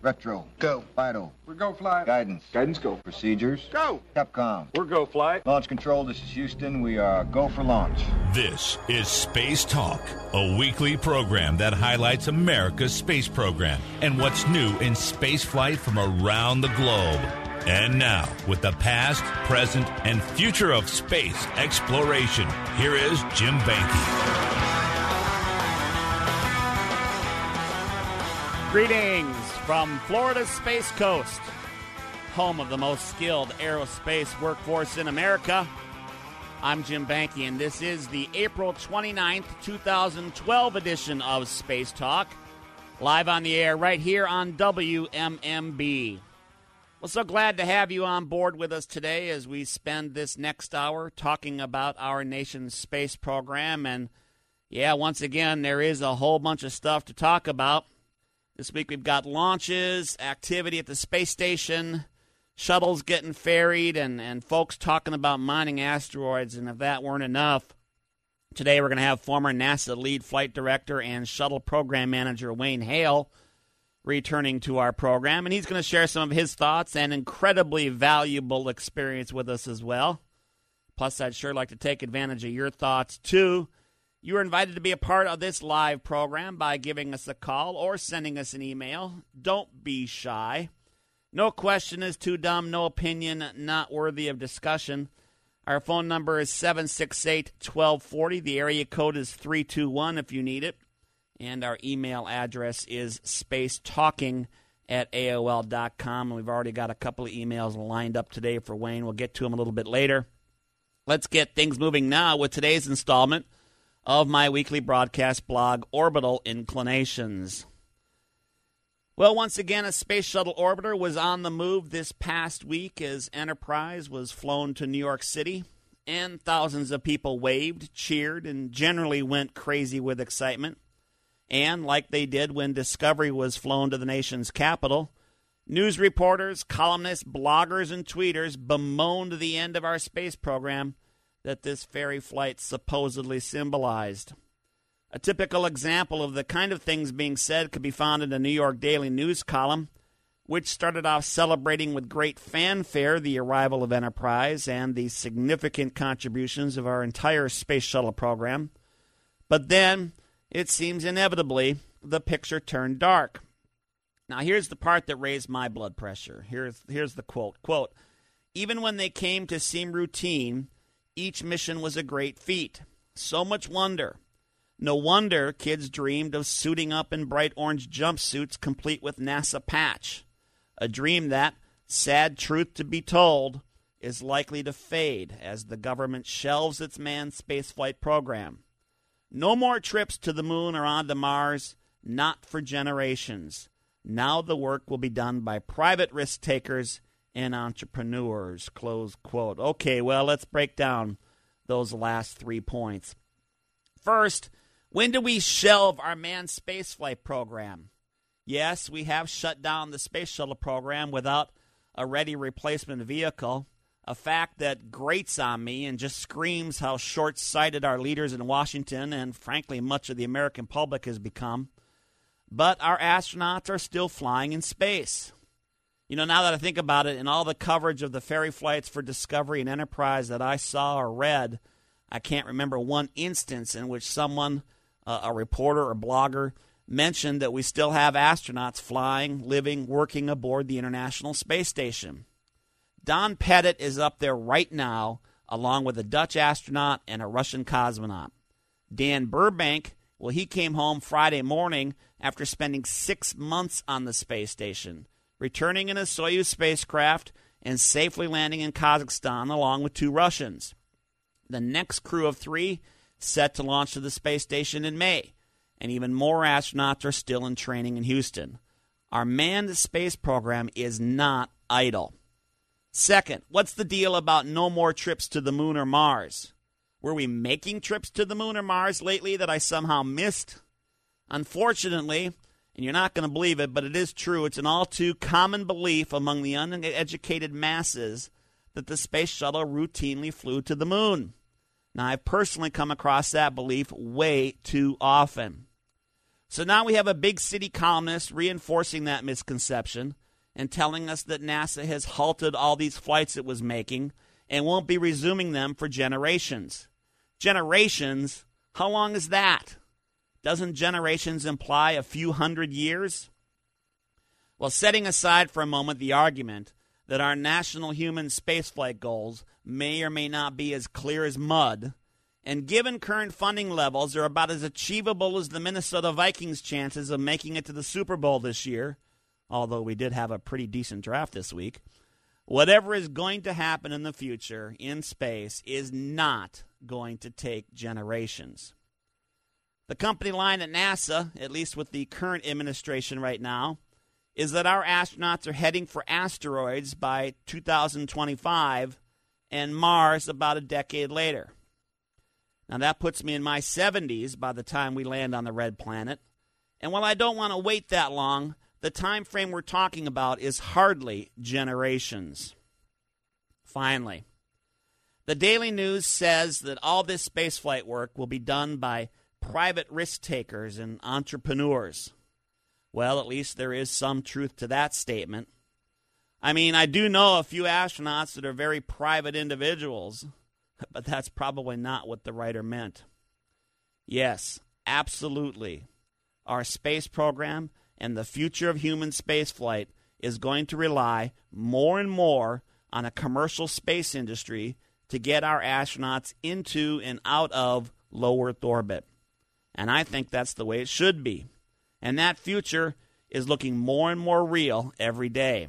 Retro. Go. Vital. We're go flight. Guidance. Guidance go. Procedures. Go. Capcom. We're go flight. Launch control, this is Houston. We are go for launch. This is Space Talk, a weekly program that highlights America's space program and what's new in space flight from around the globe. And now, with the past, present, and future of space exploration, here is Jim Banky. Greetings from Florida's Space Coast, home of the most skilled aerospace workforce in America. I'm Jim Banky, and this is the April 29th, 2012 edition of Space Talk, live on the air right here on WMMB. Well, so glad to have you on board with us today as we spend this next hour talking about our nation's space program. And, yeah, once again, there is a whole bunch of stuff to talk about. This week we've got launches, activity at the space station, shuttles getting ferried, and folks talking about mining asteroids. And if that weren't enough, today we're going to have former NASA lead flight director and shuttle program manager Wayne Hale returning to our program. And he's going to share some of his thoughts and incredibly valuable experience with us as well. Plus, I'd sure like to take advantage of your thoughts, too. You are invited to be a part of this live program by giving us a call or sending us an email. Don't be shy. No question is too dumb, no opinion not worthy of discussion. Our phone number is 768-1240. The area code is 321 if you need it. And our email address is spacetalking@AOL.com. And we've already got a couple of emails lined up today for Wayne. We'll get to them a little bit later. Let's get things moving now with today's installment of my weekly broadcast blog, Orbital Inclinations. Well, once again, a space shuttle orbiter was on the move this past week as Enterprise was flown to New York City, and thousands of people waved, cheered, and generally went crazy with excitement. And like they did when Discovery was flown to the nation's capital, news reporters, columnists, bloggers, and tweeters bemoaned the end of our space program that this ferry flight supposedly symbolized. A typical example of the kind of things being said could be found in a New York Daily News column, which started off celebrating with great fanfare the arrival of Enterprise and the significant contributions of our entire space shuttle program. But then, it seems inevitably, the picture turned dark. Now, here's the part that raised my blood pressure. Here's the quote. Quote, "Even when they came to seem routine, each mission was a great feat. So much wonder. No wonder kids dreamed of suiting up in bright orange jumpsuits complete with NASA patch. A dream that, sad truth to be told, is likely to fade as the government shelves its manned spaceflight program. No more trips to the moon or onto Mars, not for generations. Now the work will be done by private risk takers and entrepreneurs," close quote. Okay, well, let's break down those last 3 points. First, when do we shelve our manned spaceflight program? Yes, we have shut down the space shuttle program without a ready replacement vehicle, a fact that grates on me and just screams how short-sighted our leaders in Washington and, frankly, much of the American public has become. But our astronauts are still flying in space. You know, now that I think about it, in all the coverage of the ferry flights for Discovery and Enterprise that I saw or read, I can't remember one instance in which someone, a reporter or blogger, mentioned that we still have astronauts flying, living, working aboard the International Space Station. Don Pettit is up there right now, along with a Dutch astronaut and a Russian cosmonaut. Dan Burbank, well, he came home Friday morning after spending 6 months on the space station, returning in a Soyuz spacecraft and safely landing in Kazakhstan along with 2 Russians. The next crew of 3 set to launch to the space station in May, and even more astronauts are still in training in Houston. Our manned space program is not idle. Second, what's the deal about no more trips to the moon or Mars? Were we making trips to the moon or Mars lately that I somehow missed? Unfortunately, and you're not going to believe it, but it is true, it's an all too common belief among the uneducated masses that the space shuttle routinely flew to the moon. Now, I've personally come across that belief way too often. So now we have a big city columnist reinforcing that misconception and telling us that NASA has halted all these flights it was making and won't be resuming them for generations. Generations? How long is that? Doesn't generations imply a few hundred years? Well, setting aside for a moment the argument that our national human spaceflight goals may or may not be as clear as mud, and given current funding levels are about as achievable as the Minnesota Vikings' chances of making it to the Super Bowl this year, although we did have a pretty decent draft this week, whatever is going to happen in the future in space is not going to take generations. The company line at NASA, at least with the current administration right now, is that our astronauts are heading for asteroids by 2025 and Mars about a decade later. Now, that puts me in my 70s by the time we land on the red planet. And while I don't want to wait that long, the time frame we're talking about is hardly generations. Finally, the Daily News says that all this spaceflight work will be done by private risk takers and entrepreneurs. Well, at least there is some truth to that statement. I mean, I do know a few astronauts that are very private individuals, but that's probably not what the writer meant. Yes, absolutely. Our space program and the future of human spaceflight is going to rely more and more on a commercial space industry to get our astronauts into and out of low Earth orbit. And I think that's the way it should be. And that future is looking more and more real every day.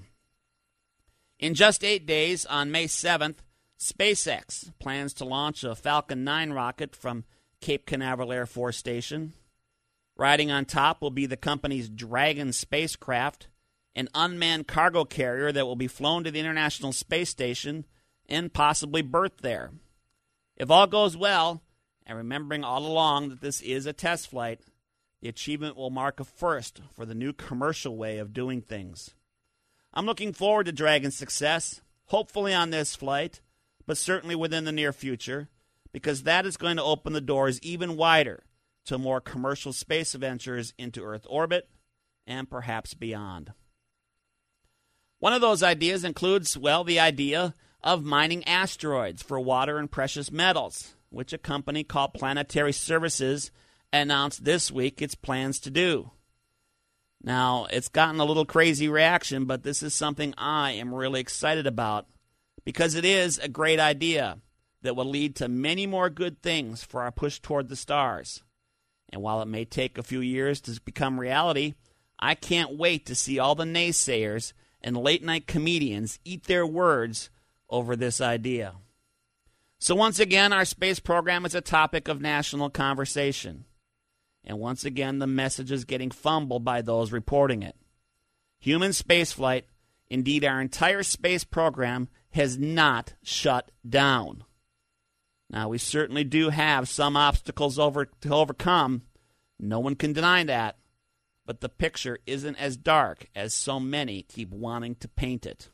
In just 8 days, on May 7th, SpaceX plans to launch a Falcon 9 rocket from Cape Canaveral Air Force Station. Riding on top will be the company's Dragon spacecraft, an unmanned cargo carrier that will be flown to the International Space Station and possibly berthed there. If all goes well, and remembering all along that this is a test flight, the achievement will mark a first for the new commercial way of doing things. I'm looking forward to Dragon's success, hopefully on this flight, but certainly within the near future, because that is going to open the doors even wider to more commercial space ventures into Earth orbit and perhaps beyond. One of those ideas includes, well, the idea of mining asteroids for water and precious metals, which a company called Planetary Services announced this week its plans to do. Now, it's gotten a little crazy reaction, but this is something I am really excited about because it is a great idea that will lead to many more good things for our push toward the stars. And while it may take a few years to become reality, I can't wait to see all the naysayers and late-night comedians eat their words over this idea. So once again, our space program is a topic of national conversation. And once again, the message is getting fumbled by those reporting it. Human spaceflight, indeed our entire space program, has not shut down. Now, we certainly do have some obstacles to overcome. No one can deny that. But the picture isn't as dark as so many keep wanting to paint it.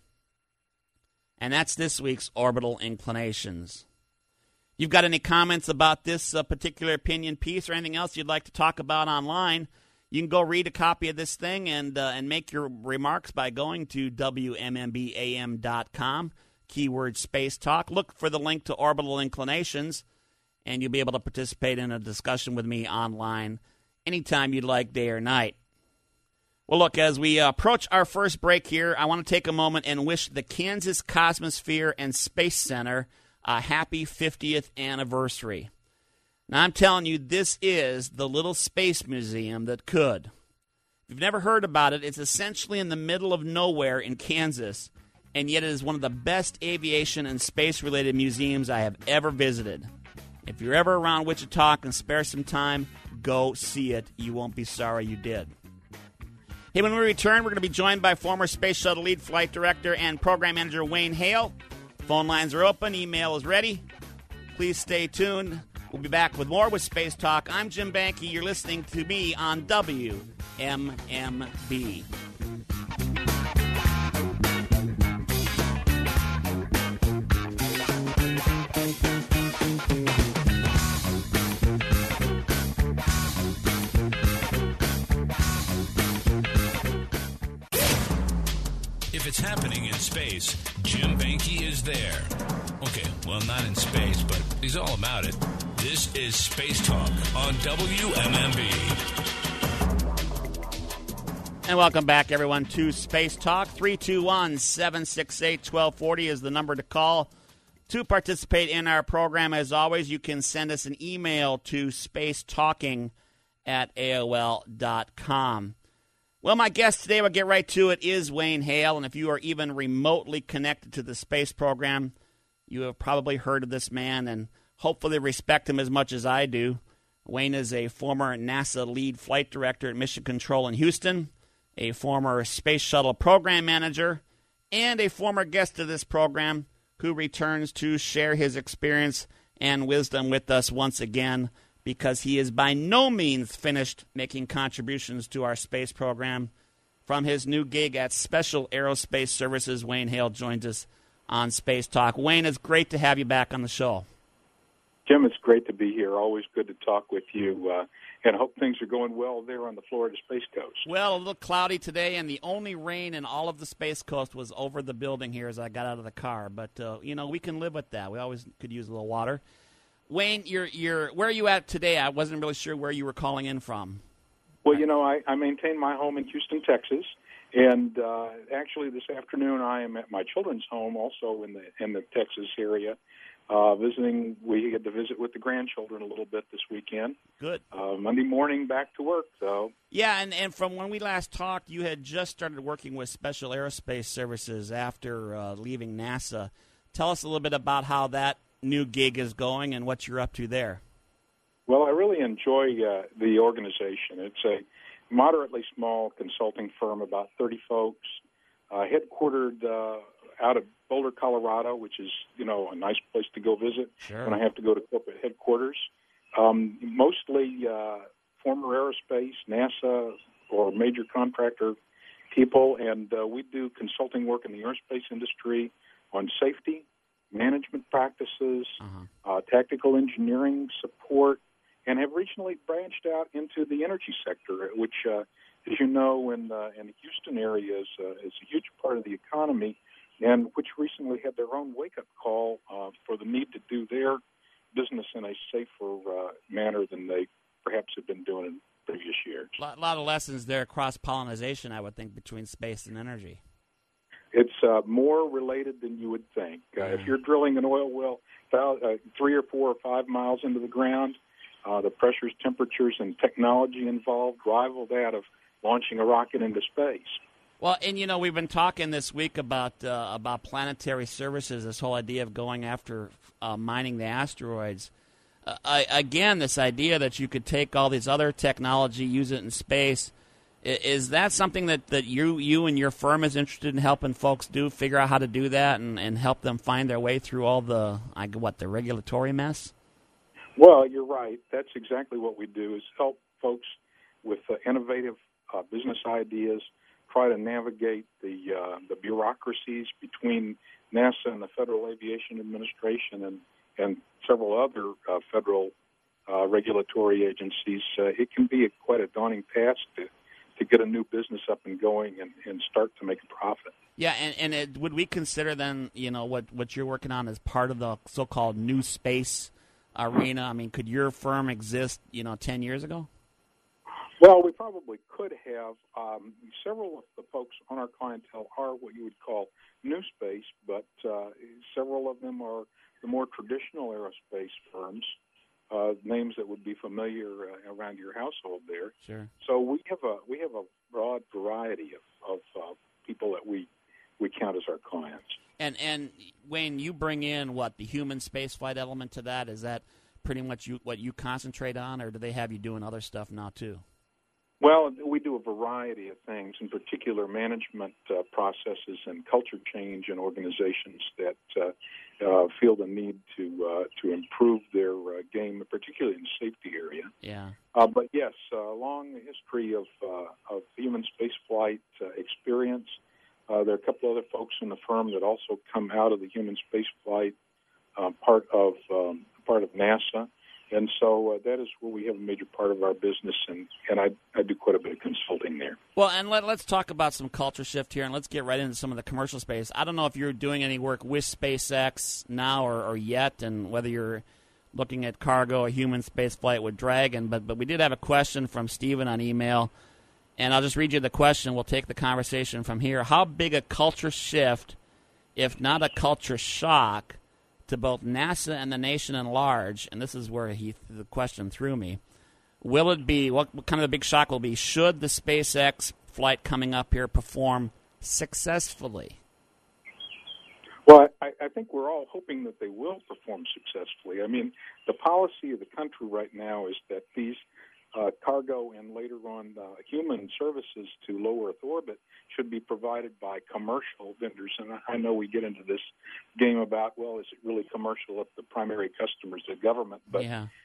And that's this week's Orbital Inclinations. You've got any comments about this particular opinion piece or anything else you'd like to talk about online, you can go read a copy of this thing and make your remarks by going to WMMBAM.com, keyword Space Talk. Look for the link to Orbital Inclinations, and you'll be able to participate in a discussion with me online anytime you'd like, day or night. Well, look, as we approach our first break here, I want to take a moment and wish the Kansas Cosmosphere and Space Center a happy 50th anniversary. Now, I'm telling you, this is the little space museum that could. If you've never heard about it, it's essentially in the middle of nowhere in Kansas, and yet it is one of the best aviation and space-related museums I have ever visited. If you're ever around Wichita and spare some time, go see it. You won't be sorry you did. Hey, when we return, we're going to be joined by former Space Shuttle Lead Flight Director and Program Manager Wayne Hale. Phone lines are open. Email is ready. Please stay tuned. We'll be back with more with Space Talk. I'm Jim Banke. You're listening to me on WMMB. it's happening in space, Jim Banky is there. Okay, well, not in space, but he's all about it. This is Space Talk on WMMB. And welcome back, everyone, to Space Talk. 321-768-1240 is the number to call to participate in our program. As always, you can send us an email to spacetalking@AOL.com. Well, my guest today, we'll get right to it, is Wayne Hale. And if you are even remotely connected to the space program, you have probably heard of this man and hopefully respect him as much as I do. Wayne is a former NASA lead flight director at Mission Control in Houston, a former Space Shuttle program manager, and a former guest of this program who returns to share his experience and wisdom with us once again, because he is by no means finished making contributions to our space program. From his new gig at Special Aerospace Services, Wayne Hale joins us on Space Talk. Wayne, it's great to have you back on the show. Jim, it's great to be here. Always good to talk with you, and hope things are going well there on the Florida Space Coast. Well, a little cloudy today, and the only rain in all of the Space Coast was over the building here as I got out of the car. But, we can live with that. We always could use a little water. Wayne, you're where are you at today? I wasn't really sure where you were calling in from. Well, I maintain my home in Houston, Texas, and actually this afternoon I am at my children's home, also in the Texas area. Visiting. We had to visit with the grandchildren a little bit this weekend. Good. Monday morning, back to work, though. Yeah, and from when we last talked, you had just started working with Special Aerospace Services after leaving NASA. Tell us a little bit about how that new gig is going and what you're up to there. Well, I really enjoy the organization. It's a moderately small consulting firm, about 30 folks, headquartered out of Boulder, Colorado, which is, a nice place to go visit when I have to go to corporate headquarters. Mostly former aerospace, NASA, or major contractor people, and we do consulting work in the aerospace industry on safety, management practices, tactical engineering support, and have recently branched out into the energy sector, which, as you know, in the Houston area is a huge part of the economy, and which recently had their own wake-up call for the need to do their business in a safer manner than they perhaps have been doing in previous years. A lot of lessons there, cross-pollination, I would think, between space and energy. It's more related than you would think. If you're drilling an oil well 3 or 4 or 5 miles into the ground, the pressures, temperatures, and technology involved rival that of launching a rocket into space. Well, and we've been talking this week about planetary services, this whole idea of going after mining the asteroids. Again, this idea that you could take all these other technology, use it in space, is that something that you and your firm is interested in helping folks do, figure out how to do that and help them find their way through all the regulatory mess? Well, you're right. That's exactly what we do, is help folks with innovative business ideas, try to navigate the bureaucracies between NASA and the Federal Aviation Administration and several other federal regulatory agencies. It can be quite a daunting task to get a new business up and going and start to make a profit. Yeah, and would we consider then, what you're working on as part of the so-called new space arena? I mean, could your firm exist, 10 years ago? Well, we probably could have. Several of the folks on our clientele are what you would call new space, but several of them are the more traditional aerospace firms, names that would be familiar around your household there. Sure. So we have a broad variety of people that we count as our clients. And Wayne, you bring in the human spaceflight element to that? Is that pretty much what you concentrate on, or do they have you doing other stuff now too? Well, we do a variety of things, in particular management processes and culture change in organizations that feel the need to improve their game, particularly in the safety area. Yeah. But yes, a long history of human spaceflight experience. There are a couple other folks in the firm that also come out of the human spaceflight part of NASA. And so that is where we have a major part of our business, and I do quite a bit of consulting there. Well, and let's talk about some culture shift here, and let's get right into some of the commercial space. I don't know if you're doing any work with SpaceX now or yet, and whether you're looking at cargo, a human space flight with Dragon, but we did have a question from Stephen on email, and I'll just read you the question. We'll take the conversation from here. How big a culture shift, if not a culture shock, to both NASA and the nation at large, and this is where the question threw me, will it be, what kind of a big shock will be, should the SpaceX flight coming up here perform successfully? Well, I think we're all hoping that they will perform successfully. I mean, the policy of the country right now is that these cargo and later on human services to low Earth orbit should be provided by commercial vendors. And I know we get into this game about, well, is it really commercial if the primary customer is the government? But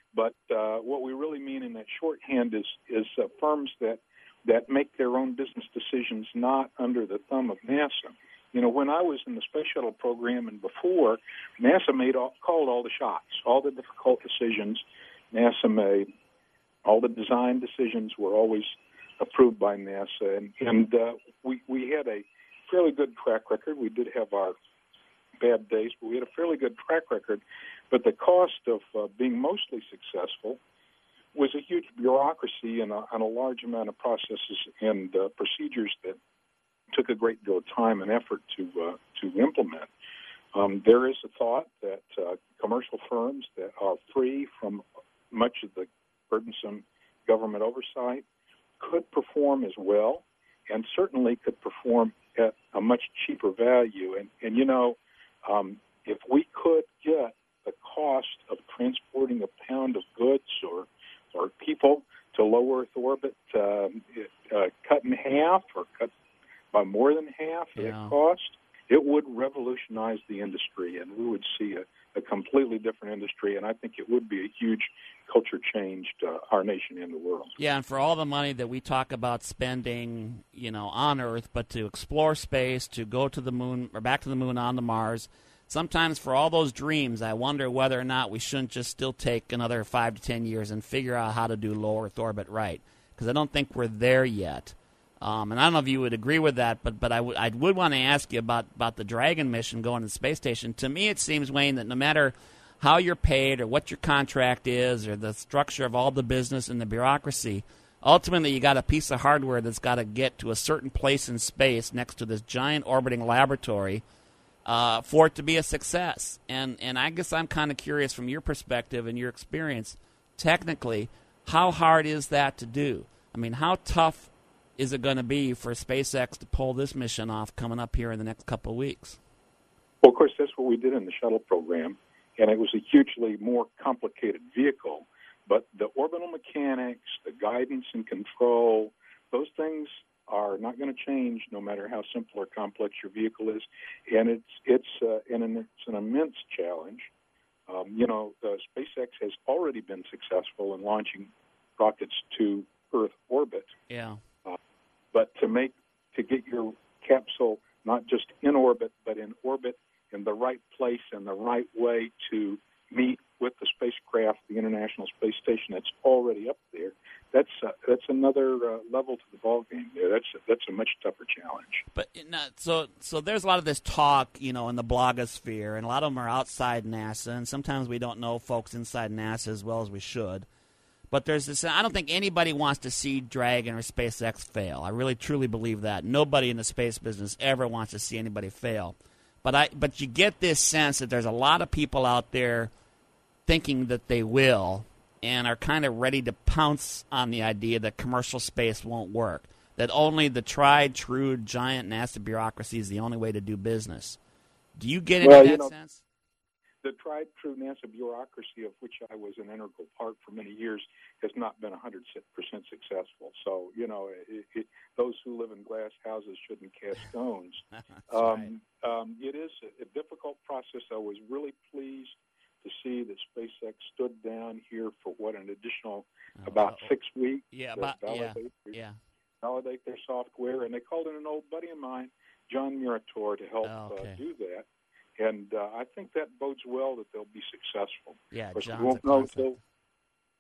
what we really mean in that shorthand is firms that make their own business decisions not under the thumb of NASA. You know, when I was in the Space Shuttle program and before, NASA called all the shots, all the difficult decisions NASA made. All the design decisions were always approved by NASA, and we had a fairly good track record. We did have our bad days, but we had a fairly good track record. But the cost of being mostly successful was a huge bureaucracy and a large amount of processes and procedures that took a great deal of time and effort to implement. There is a thought that commercial firms that are free from much of the burdensome government oversight could perform as well, and certainly could perform at a much cheaper value. And you know, if we could get the cost of transporting a pound of goods or people to low Earth orbit cut in half or cut by more than half that cost, it would revolutionize the industry, and we would see a completely different industry, and I think it would be a huge culture change to our nation and the world. Yeah, and for all the money that we talk about spending, you know, on Earth, but to explore space, to go to the moon or back to the moon, on to Mars, sometimes for all those dreams, I wonder whether or not we shouldn't just still take another 5 to 10 years and figure out how to do low Earth orbit right, because I don't think we're there yet. And I don't know if you would agree with that, but I would want to ask you about the Dragon mission going to the space station. To me, it seems, Wayne, that no matter how you're paid or what your contract is or the structure of all the business and the bureaucracy, ultimately you got a piece of hardware that's got to get to a certain place in space next to this giant orbiting laboratory for it to be a success. And I guess I'm kind of curious from your perspective and your experience, technically, how hard is that to do? I mean, how tough is it going to be for SpaceX to pull this mission off coming up here in the next couple of weeks? Well, of course, that's what we did in the shuttle program, and it was a hugely more complicated vehicle. But the orbital mechanics, the guidance and control, those things are not going to change no matter how simple or complex your vehicle is, and it's an immense challenge. SpaceX has already been successful in launching rockets to Earth orbit. Yeah. But to get your capsule not just in orbit, but in orbit in the right place and the right way to meet with the spacecraft, the International Space Station that's already up there, that's another level to the ballgame there. That's a much tougher challenge. But so there's a lot of this talk, in the blogosphere, and a lot of them are outside NASA, and sometimes we don't know folks inside NASA as well as we should. But there's this. I don't think anybody wants to see Dragon or SpaceX fail. I really, truly believe that. Nobody in the space business ever wants to see anybody fail. But you get this sense that there's a lot of people out there thinking that they will and are kind of ready to pounce on the idea that commercial space won't work, that only the tried, true, giant NASA bureaucracy is the only way to do business. Do you get any of that sense? The tried, true NASA bureaucracy, of which I was an integral part for many years, has not been 100% successful. So, those who live in glass houses shouldn't cast stones. Right. It is a difficult process. I was really pleased to see that SpaceX stood down here for an additional about 6 weeks to validate their software. And they called in an old buddy of mine, John Murator, to help do that. And I think that bodes well that they'll be successful. Yeah, of course, John's we won't know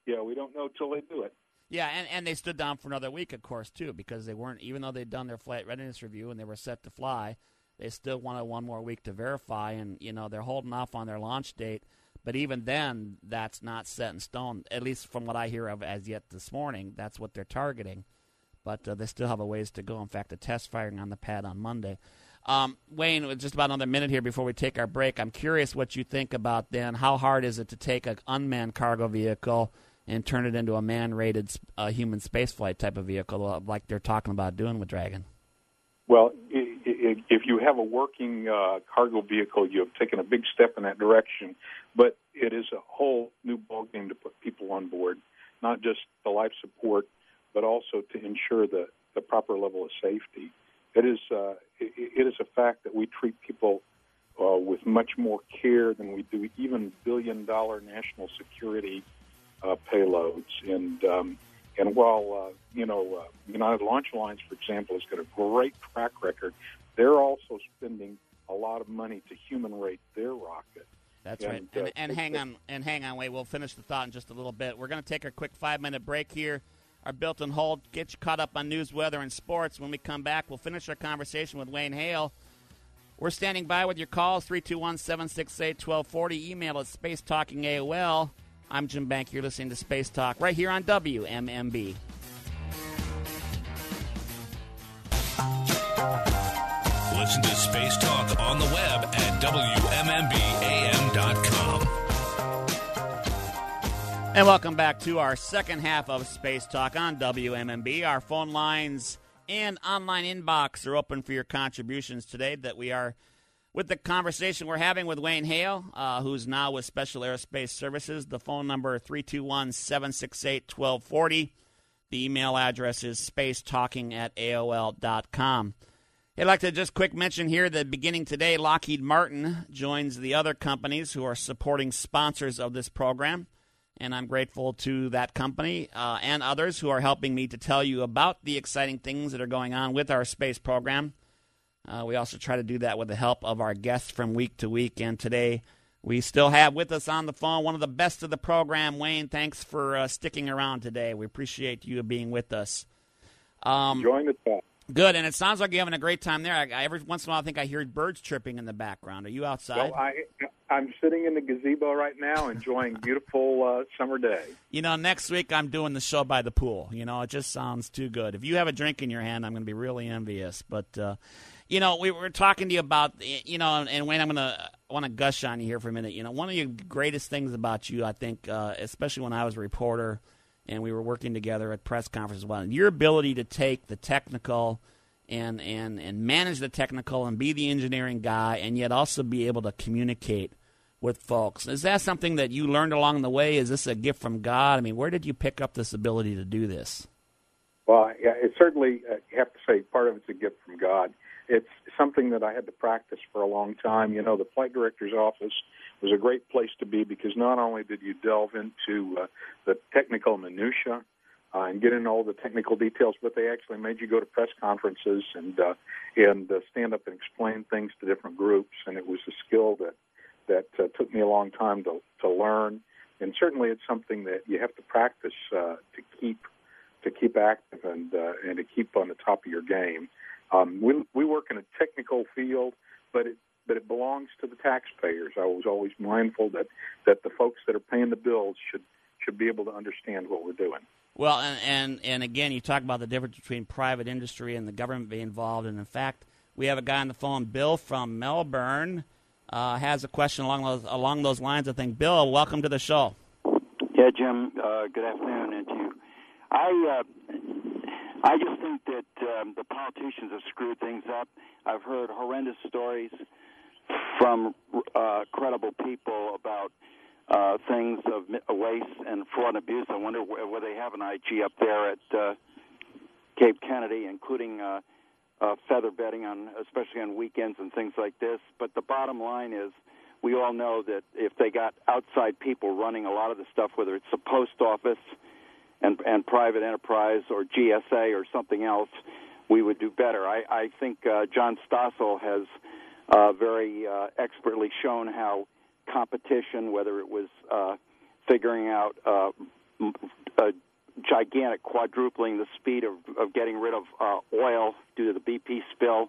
Yeah, we don't know till they do it. Yeah, and they stood down for another week, of course, too, because they weren't, even though they'd done their flight readiness review and they were set to fly, they still wanted one more week to verify, and, they're holding off on their launch date. But even then, that's not set in stone, at least from what I hear of as yet this morning. That's what they're targeting. But they still have a ways to go. In fact, a test firing on the pad on Monday. Wayne, with just about another minute here before we take our break, I'm curious what you think about then. How hard is it to take an unmanned cargo vehicle and turn it into a man-rated human spaceflight type of vehicle like they're talking about doing with Dragon? Well, if you have a working cargo vehicle, you have taken a big step in that direction. But it is a whole new ballgame to put people on board, not just the life support, but also to ensure the proper level of safety. It is a fact that we treat people with much more care than we do even billion-dollar national security payloads. And while United Launch Alliance, for example, has got a great track record, they're also spending a lot of money to human rate their rocket. That's right. And hang on, Wade. We'll finish the thought in just a little bit. We're going to take a quick 5-minute break here. Our built-in hold, get you caught up on news, weather, and sports. When we come back, we'll finish our conversation with Wayne Hale. We're standing by with your calls, 321-768-1240. Email at spacetalkingaol. I'm Jim Bank. You're listening to Space Talk right here on WMMB. Listen to Space Talk on the web at WMMBAM.com. And welcome back to our second half of Space Talk on WMMB. Our phone lines and online inbox are open for your contributions today. That we are with the conversation we're having with Wayne Hale, who's now with Special Aerospace Services. The phone number 321-768-1240. The email address is spacetalking@AOL.com. I'd like to just quick mention here that beginning today, Lockheed Martin joins the other companies who are supporting sponsors of this program. And I'm grateful to that company and others who are helping me to tell you about the exciting things that are going on with our space program. We also try to do that with the help of our guests from week to week. And today we still have with us on the phone one of the best of the program. Wayne, thanks for sticking around today. We appreciate you being with us. Enjoying the talk. Good, and it sounds like you're having a great time there. Every once in a while I think I hear birds chirping in the background. Are you outside? Well, I'm sitting in the gazebo right now enjoying beautiful summer day. Next week I'm doing the show by the pool. It just sounds too good. If you have a drink in your hand, I'm going to be really envious. But, we were talking to you about, and Wayne, I want to gush on you here for a minute. One of the greatest things about you, I think, especially when I was a reporter and we were working together at press conferences, your ability to take the technical and manage the technical and be the engineering guy and yet also be able to communicate with folks. Is that something that you learned along the way? Is this a gift from God? I mean, where did you pick up this ability to do this? Well, yeah, it certainly, you have to say, part of it's a gift from God. It's something that I had to practice for a long time. The flight director's office was a great place to be because not only did you delve into the technical minutia and get into all the technical details, but they actually made you go to press conferences and stand up and explain things to different groups. And it was a skill that took me a long time to learn. And certainly it's something that you have to practice to keep active and to keep on the top of your game. We work in a technical field, but it belongs to the taxpayers. I was always mindful that the folks that are paying the bills should be able to understand what we're doing. Well, and again, you talk about the difference between private industry and the government being involved. And in fact, we have a guy on the phone, Bill from Melbourne, has a question along those lines. I think, Bill, welcome to the show. Yeah, Jim. Good afternoon, and to you. I just think that the politicians have screwed things up. I've heard horrendous stories from credible people about things of waste and fraud and abuse. I wonder whether they have an IG up there at Cape Kennedy, including feather bedding, especially on weekends and things like this. But the bottom line is we all know that if they got outside people running a lot of the stuff, whether it's the post office and private enterprise or GSA or something else, we would do better. I think John Stossel has very expertly shown how competition, whether it was figuring out gigantic, quadrupling the speed of getting rid of oil due to the BP spill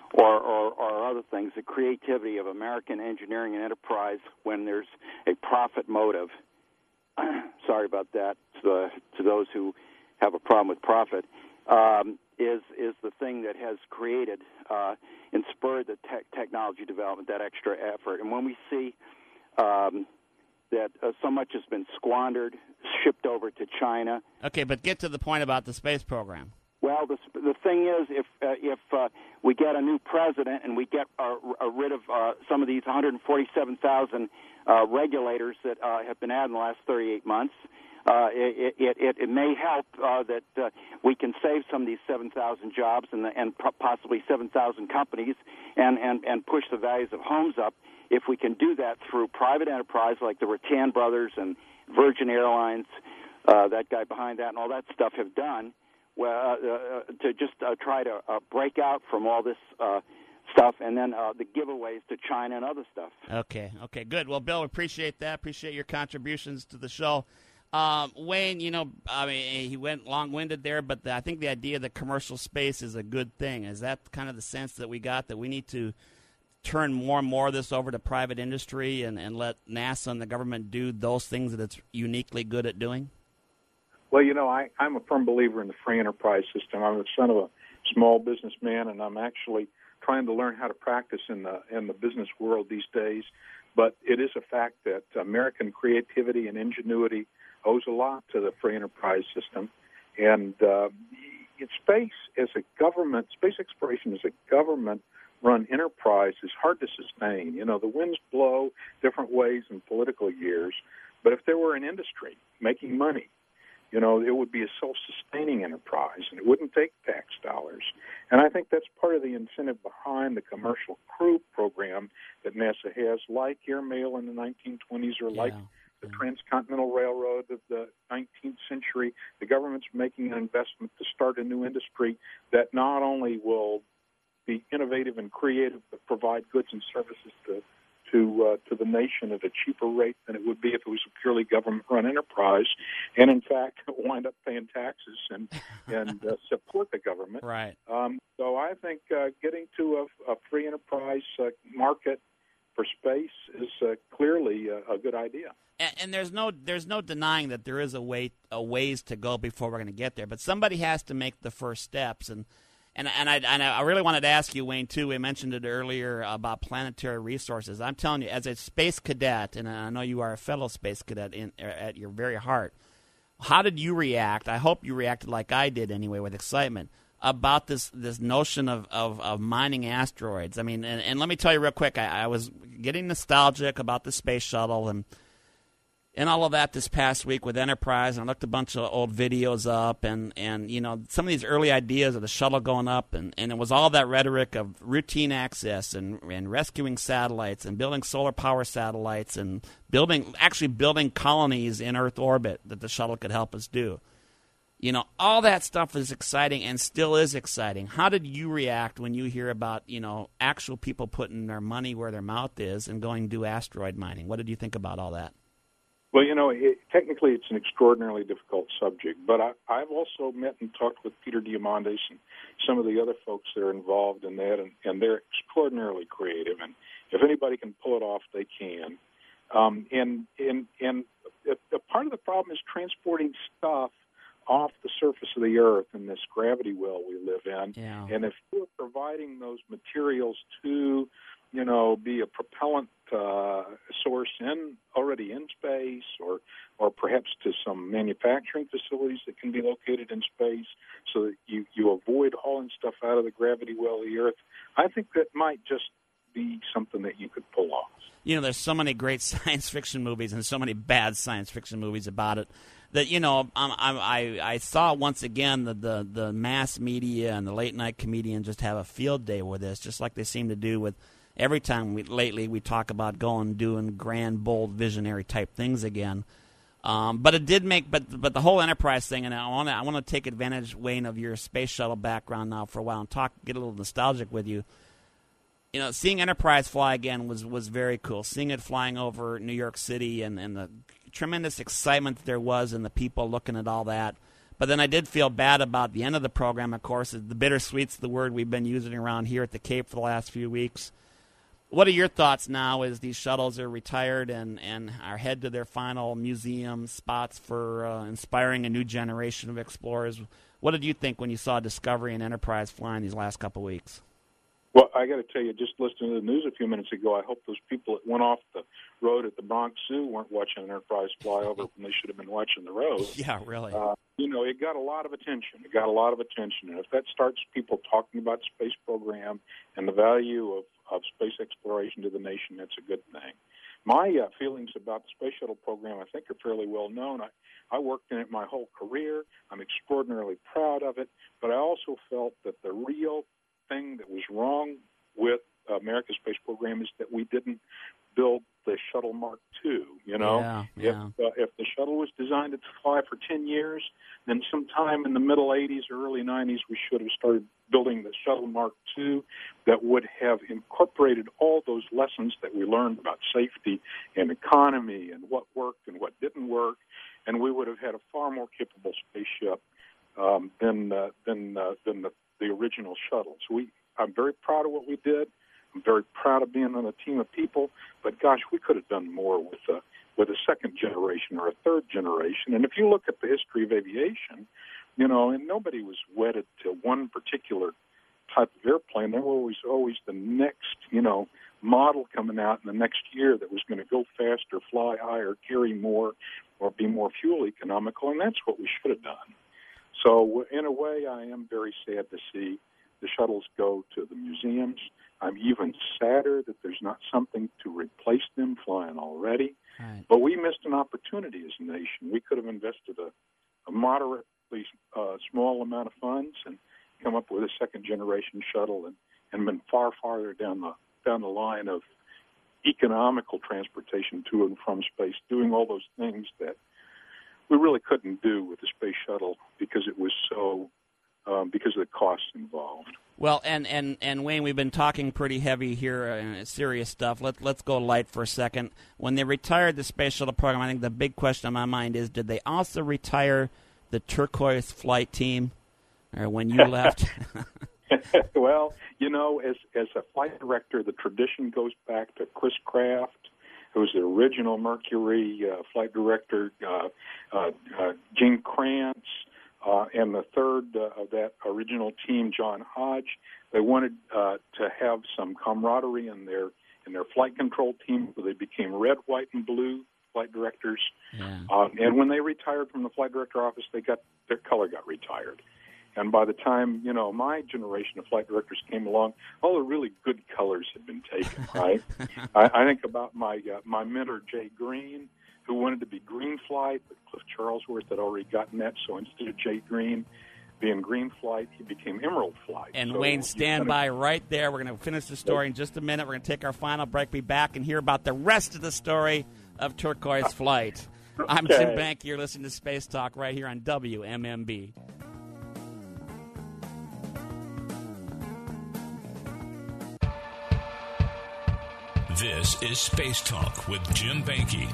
or other things, the creativity of American engineering and enterprise when there's a profit motive. Sorry about that to those who have a problem with profit, is the thing that has created and spurred the technology development, that extra effort. And when we see that so much has been squandered, shipped over to China. Okay, but get to the point about the space program. Well, the thing is, if we get a new president and we get rid of some of these 147,000 regulators that have been added in the last 38 months, it may help that we can save some of these 7,000 jobs and possibly 7,000 companies and push the values of homes up. If we can do that through private enterprise like the Rattan brothers and Virgin Airlines, that guy behind that and all that stuff have done, well, to just try to break out from all this stuff, and then the giveaways to China and other stuff. Okay, good. Well, Bill, appreciate that. Appreciate your contributions to the show. Wayne, he went long-winded there, but I think the idea that commercial space is a good thing. Is that kind of the sense that we got, that we need to turn more and more of this over to private industry and let NASA and the government do those things that it's uniquely good at doing? Well, I'm a firm believer in the free enterprise system. I'm the son of a small businessman, and I'm actually trying to learn how to practice in the business world these days. But it is a fact that American creativity and ingenuity owes a lot to the free enterprise system. And space exploration as a government-run enterprise is hard to sustain. The winds blow different ways in political years. But if there were an industry making money, it would be a self-sustaining enterprise, and it wouldn't take tax dollars. And I think that's part of the incentive behind the commercial crew program that NASA has, like airmail in the 1920s or like the Transcontinental Railroad of the 19th century. The government's making an investment to start a new industry that not only will be innovative and creative, but provide goods and services to the nation at a cheaper rate than it would be if it was a purely government-run enterprise, and in fact wind up paying taxes and support the government. Right. So I think getting to a free enterprise market for space is clearly a good idea. And there's no denying that there is a ways to go before we're going to get there. But somebody has to make the first steps. And I really wanted to ask you, Wayne, too. We mentioned it earlier about planetary resources. I'm telling you, as a space cadet, and I know you are a fellow space cadet at your very heart, how did you react? I hope you reacted like I did anyway, with excitement about this notion of mining asteroids. I mean, and let me tell you real quick, I was getting nostalgic about the space shuttle and all of that this past week with Enterprise, and I looked a bunch of old videos up, and some of these early ideas of the shuttle going up, and it was all that rhetoric of routine access and rescuing satellites and building solar power satellites and building colonies in Earth orbit that the shuttle could help us do. All that stuff is exciting and still is exciting. How did you react when you hear about, actual people putting their money where their mouth is and going to do asteroid mining? What did you think about all that? Well, technically it's an extraordinarily difficult subject, but I've also met and talked with Peter Diamandis and some of the other folks that are involved in that, and they're extraordinarily creative, and if anybody can pull it off, they can. And a part of the problem is transporting stuff off the surface of the Earth in this gravity well we live in. Yeah. And if you're providing those materials to be a propellant source already in space, or perhaps to some manufacturing facilities that can be located in space, so that you avoid hauling stuff out of the gravity well of the Earth, I think that might just be something that you could pull off. There's so many great science fiction movies and so many bad science fiction movies about it that, I saw once again the mass media and the late-night comedians just have a field day with this, just like they seem to do with every time we talk about doing grand, bold, visionary type things again. But it did but the whole Enterprise thing, and I want to take advantage, Wayne, of your space shuttle background now for a while and get a little nostalgic with you. Seeing Enterprise fly again was very cool. Seeing it flying over New York City and the tremendous excitement there was in the people looking at all that. But then I did feel bad about the end of the program, of course. The bittersweet's the word we've been using around here at the Cape for the last few weeks. What are your thoughts now as these shuttles are retired and are head to their final museum spots for inspiring a new generation of explorers? What did you think when you saw Discovery and Enterprise flying these last couple of weeks? Well, I got to tell you, just listening to the news a few minutes ago, I hope those people that went off the road at the Bronx Zoo weren't watching Enterprise fly over when they should have been watching the road. Yeah, really. It got a lot of attention. And if that starts people talking about the space program and the value of space exploration to the nation, that's a good thing. My feelings about the space shuttle program, I think, are fairly well known. I worked in it my whole career. I'm extraordinarily proud of it. But I also felt that the real thing that was wrong with America's space program is that we didn't build the Shuttle Mark II. If the shuttle was designed to fly for 10 years, then sometime in the middle 80s or early 90s, we should have started building the Shuttle Mark II that would have incorporated all those lessons that we learned about safety and economy and what worked and what didn't work, and we would have had a far more capable spaceship than the original shuttle. So I'm very proud of what we did. I'm very proud of being on a team of people. But gosh, we could have done more with a second generation or a third generation. And if you look at the history of aviation, and nobody was wedded to one particular type of airplane. There was always the next, model coming out in the next year that was going to go faster, fly higher, carry more, or be more fuel economical. And that's what we should have done. So in a way, I am very sad to see the shuttles go to the museums. I'm even sadder that there's not something to replace them flying already. Right. But we missed an opportunity as a nation. We could have invested a moderately small amount of funds and come up with a second-generation shuttle and been far farther down the line of economical transportation to and from space, doing all those things that we really couldn't do with the space shuttle because it was so because of the costs involved. Well, and Wayne, we've been talking pretty heavy here, serious stuff. Let's go light for a second. When they retired the space shuttle program, I think the big question on my mind is, did they also retire the turquoise flight team, or when you left? Well, as a flight director, the tradition goes back to Chris Kraft, who was the original Mercury flight director, Gene Kranz, and the third of that original team, John Hodge. They wanted to have some camaraderie in their flight control team, so they became red, white, and blue flight directors. Yeah. And when they retired from the flight director office, their color got retired. And by the time, my generation of flight directors came along, all the really good colors had been taken, right? I think about my mentor, Jay Green, who wanted to be Green Flight, but Cliff Charlesworth had already gotten that, so instead of Jay Green being Green Flight, he became Emerald Flight. And so, Wayne, stand by right there. We're going to finish the story in just a minute. We're going to take our final break, be back, and hear about the rest of the story of Turquoise Flight. I'm Jim Bank. You're listening to Space Talk right here on WMMB. This is Space Talk with Jim Banky.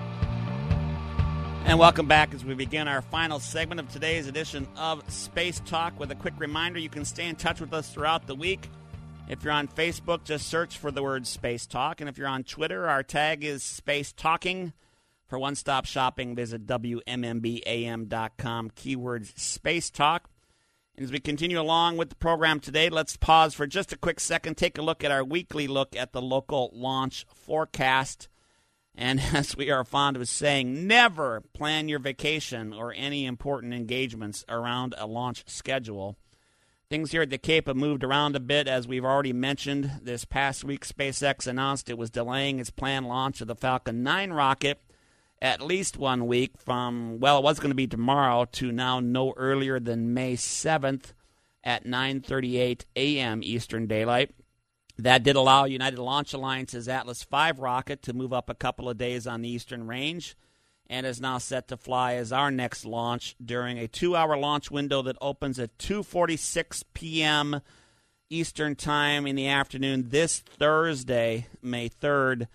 And welcome back as we begin our final segment of today's edition of Space Talk. With a quick reminder, you can stay in touch with us throughout the week. If you're on Facebook, just search for the word Space Talk. And if you're on Twitter, our tag is Space Talking. For one-stop shopping, visit WMMBAM.com, keywords Space Talk. And as we continue along with the program today, let's pause for just a quick second, take a look at our weekly look at the local launch forecast. And as we are fond of saying, never plan your vacation or any important engagements around a launch schedule. Things here at the Cape have moved around a bit, as we've already mentioned. This past week, SpaceX announced it was delaying its planned launch of the Falcon 9 rocket at least 1 week from, well, it was going to be tomorrow to now no earlier than May 7th at 9:38 a.m. Eastern Daylight. That did allow United Launch Alliance's Atlas V rocket to move up a couple of days on the Eastern Range and is now set to fly as our next launch during a 2-hour launch window that opens at 2:46 p.m. Eastern Time in the afternoon this Thursday, May 3rd.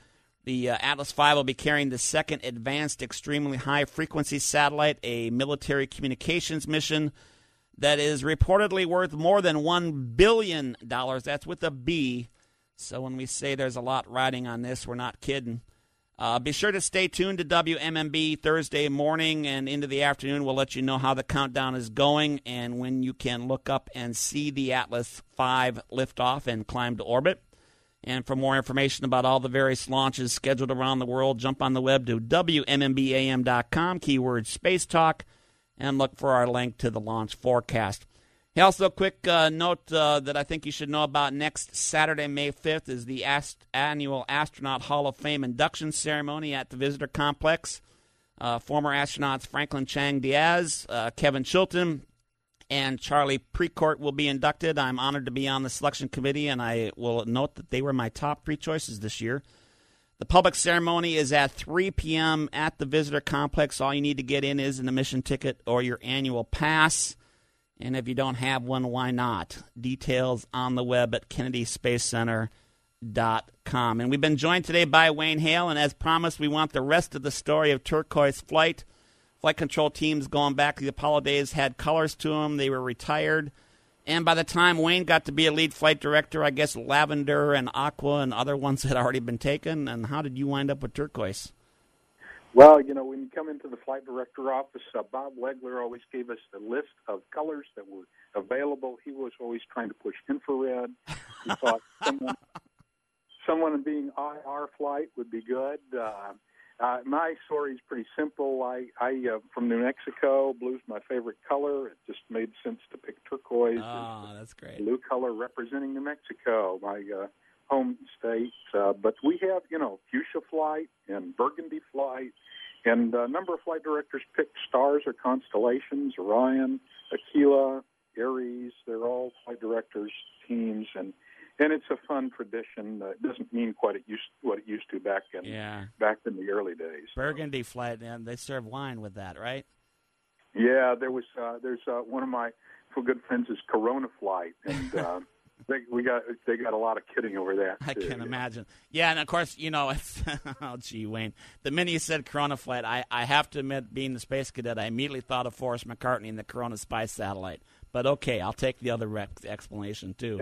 The Atlas V will be carrying the second advanced extremely high-frequency satellite, a military communications mission that is reportedly worth more than $1 billion. That's with a B. So when we say there's a lot riding on this, we're not kidding. Be sure to stay tuned to WMMB Thursday morning and into the afternoon. We'll let you know how the countdown is going and when you can look up and see the Atlas V lift off and climb to orbit. And for more information about all the various launches scheduled around the world, jump on the web to WMMBAM.com, keyword Space Talk, and look for our link to the launch forecast. Hey, also, a quick note that I think you should know about next Saturday, May 5th, is the annual Astronaut Hall of Fame induction ceremony at the Visitor Complex. Former astronauts Franklin Chang Diaz, Kevin Chilton, and Charlie Precourt will be inducted. I'm honored to be on the selection committee, and I will note that they were my top 3 choices this year. The public ceremony is at 3 p.m. at the Visitor Complex. All you need to get in is an admission ticket or your annual pass. And if you don't have one, why not? Details on the web at KennedySpaceCenter.com. And we've been joined today by Wayne Hale, and as promised, we want the rest of the story of Turquoise Flight. Flight control teams going back to the Apollo days had colors to them. They were retired. And by the time Wayne got to be a lead flight director, I guess lavender and aqua and other ones had already been taken. And how did you wind up with turquoise? Well, you know, when you come into the flight director office, Bob Wegler always gave us a list of colors that were available. He was always trying to push infrared. He thought someone being IR flight would be good. My story is pretty simple. I from New Mexico. Blue's my favorite color. It just made sense to pick turquoise. Oh, that's great. Blue color representing New Mexico, my home state. But we have, you know, fuchsia flight and burgundy flight. And a number of flight directors pick stars or constellations, Orion, Aquila, Aries. They're all flight directors' teams. And it's a fun tradition. It doesn't mean what it used to back in the early days. Burgundy flight, and they serve wine with that, right? Yeah, there's one of my good friends is Corona Flight, and they got a lot of kidding over that. I can imagine. Yeah, and of course, you know, it's, oh gee, Wayne. The minute you said Corona Flight, I have to admit, being the space cadet, I immediately thought of Forrest McCartney and the Corona Spy Satellite. But okay, I'll take the other explanation too.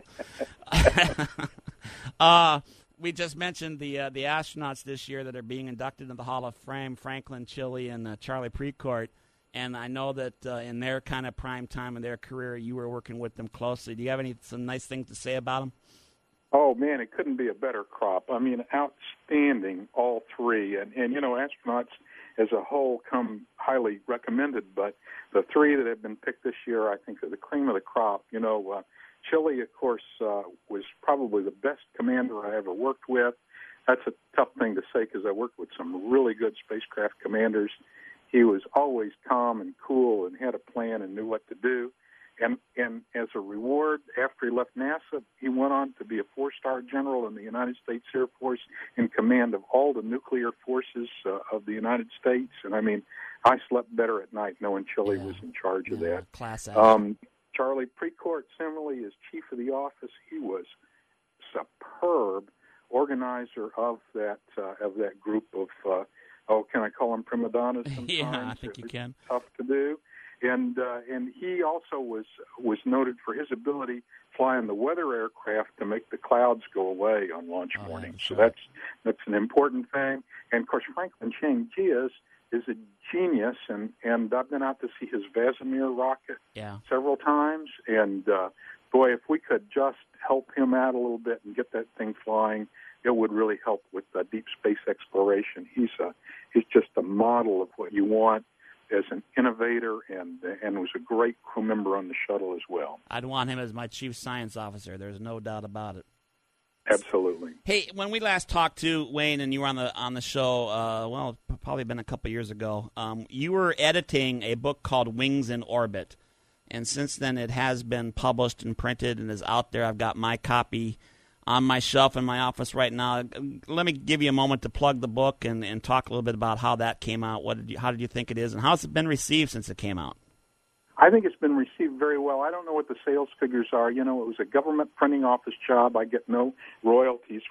We just mentioned the astronauts this year that are being inducted into the Hall of Fame: Franklin Chili and Charlie Precourt. And I know that in their kind of prime time in their career, you were working with them closely. Do you have some nice things to say about them? Oh, man, it couldn't be a better crop. I mean, outstanding, all three. And you know, astronauts as a whole come highly recommended, but the 3 that have been picked this year, I think, are the cream of the crop. You know, Chili, of course, was probably the best commander I ever worked with. That's a tough thing to say because I worked with some really good spacecraft commanders. He was always calm and cool and had a plan and knew what to do. And as a reward, after he left NASA, he went on to be a 4-star general in the United States Air Force in command of all the nuclear forces of the United States. And, I mean, I slept better at night knowing Chili was in charge of that. Class action. Charlie Precourt, similarly, as chief of the office, he was superb organizer of that group of can I call them prima donnas sometimes? Yeah, I think you can. Tough to do. And he also was noted for his ability flying the weather aircraft to make the clouds go away on launch morning. So that's an important thing. And, of course, Franklin Chang Diaz is a genius, and I've been out to see his Vasimir rocket several times. And, boy, if we could just help him out a little bit and get that thing flying, it would really help with deep space exploration. He's just a model of what you want as an innovator, and was a great crew member on the shuttle as well. I'd want him as my chief science officer. There's no doubt about it. Absolutely. Hey, when we last talked to Wayne, and you were on the show, probably been a couple years ago, you were editing a book called Wings in Orbit, and since then it has been published and printed and is out there. I've got my copy on my shelf in my office right now. Let me give you a moment to plug the book and talk a little bit about how that came out. How did you think it is, and how's it been received since it came out? I think it's been received very well. I don't know what the sales figures are. You know, it was a government printing office job. I get no royalties for any of the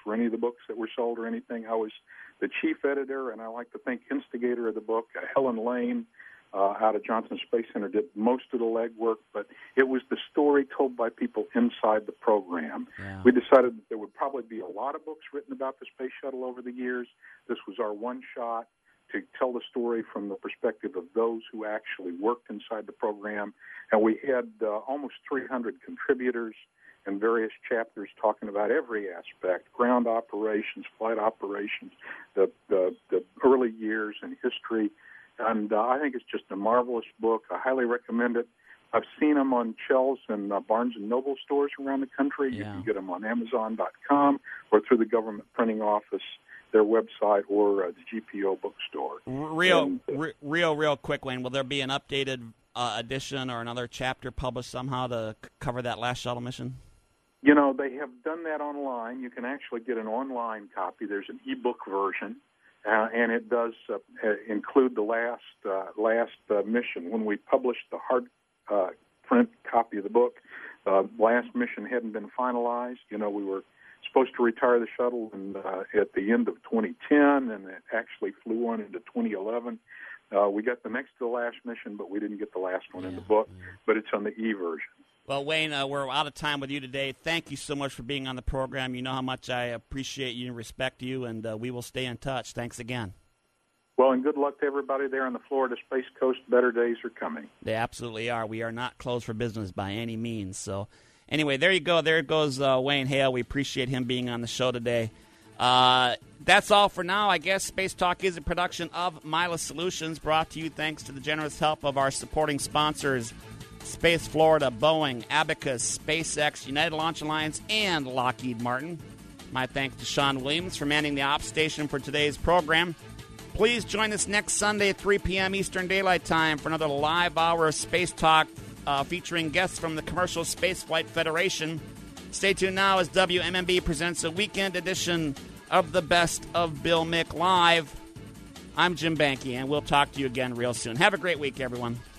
books that were sold or anything. I was the chief editor, and I like to think instigator of the book. Helen Lane out of Johnson Space Center did most of the legwork, but it was the story told by people inside the program. Yeah. We decided that there would probably be a lot of books written about the space shuttle over the years. This was our one shot to tell the story from the perspective of those who actually worked inside the program. And we had almost 300 contributors in various chapters talking about every aspect: ground operations, flight operations, the early years in history. And I think it's just a marvelous book. I highly recommend it. I've seen them on shelves in Barnes & Noble stores around the country. Yeah. You can get them on Amazon.com or through the government printing office, their website, or the GPO bookstore. Real quick, Wayne, will there be an updated edition or another chapter published somehow to cover that last shuttle mission? You know, they have done that online. You can actually get an online copy. There's an ebook version. And it does include the last mission. When we published the hard print copy of the book, last mission hadn't been finalized. You know, we were supposed to retire the shuttle at the end of 2010, and it actually flew on into 2011. We got the next to the last mission, but we didn't get the last one in the book. But it's on the e-version. Well, Wayne, we're out of time with you today. Thank you so much for being on the program. You know how much I appreciate you and respect you, and we will stay in touch. Thanks again. Well, and good luck to everybody there on the Florida Space Coast. Better days are coming. They absolutely are. We are not closed for business by any means. So, anyway, there you go. There goes Wayne Hale. We appreciate him being on the show today. That's all for now. I guess Space Talk is a production of Milas Solutions, brought to you thanks to the generous help of our supporting sponsors, Space Florida, Boeing, Abacus, SpaceX, United Launch Alliance, and Lockheed Martin. My thanks to Sean Williams for manning the ops station for today's program. Please join us next Sunday at 3 p.m. Eastern Daylight Time for another live hour of Space Talk featuring guests from the Commercial Spaceflight Federation. Stay tuned now as WMMB presents a weekend edition of the Best of Bill Mick Live. I'm Jim Banky, and we'll talk to you again real soon. Have a great week, everyone.